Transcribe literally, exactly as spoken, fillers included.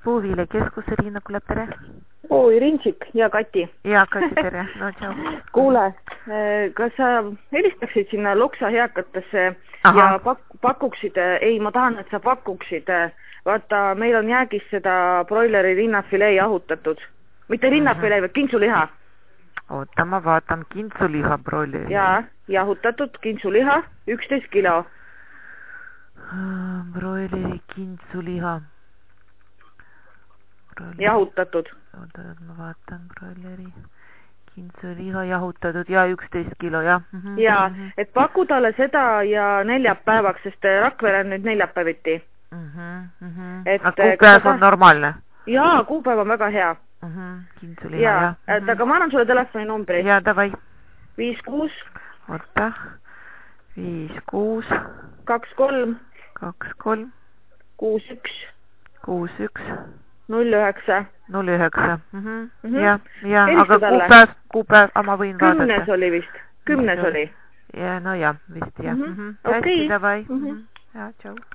Puuviilekeskuse Riina Kulep, tere. Oi, Rintsik ja Kati. Ja, Kati, tere. No, tšau. Kuule, kas sa helistaksid sinna Loksa heakatesse Aha. ja pak pakuksid, ei, ma tahan, et sa pakuksid, vaata, meil on jäägis seda broileri rinnafilee jahutatud. Mitte rinnafilee, vaid kintsuliha. Oota, ma vaatan kintsuliha broileri. Jaa, jahutatud kintsuliha, üksteist kilo. Broileri kintsuliha. Broileri. Jahutatud. Oota, ma vaatan broileri kintsuliha jahutatud ja üksteist kilo, jah. Mm-hmm. Jaa, et paku talle seda ja neljapäevaks, sest Rakvere on nüüd neljapäeviti. Mm-hmm. Mm-hmm. Et, aga kuupäev on normaalne? Jaa, kuupäev on väga hea. Mm-hmm. Kintsuliha, jaa. jah. Et, mm-hmm. Aga ma annan sulle telefoni numbri. Jaa, davai. viis kuus. Oota. viis kuus. kaks kolm. kaks kolm. kuus üks. kuus üks. null üheksa. null üheksa. Mhm. Mhm. Ja, ja, Helista aga talle. kuupäev, kuupäev, ma võin vaadata. Kümnes oli vist. Kümnes oli. Ja, no ja, vist jah. Mhm. Mhm. Okei. Hästi, davai. Mhm. Mhm. Ja, tšau.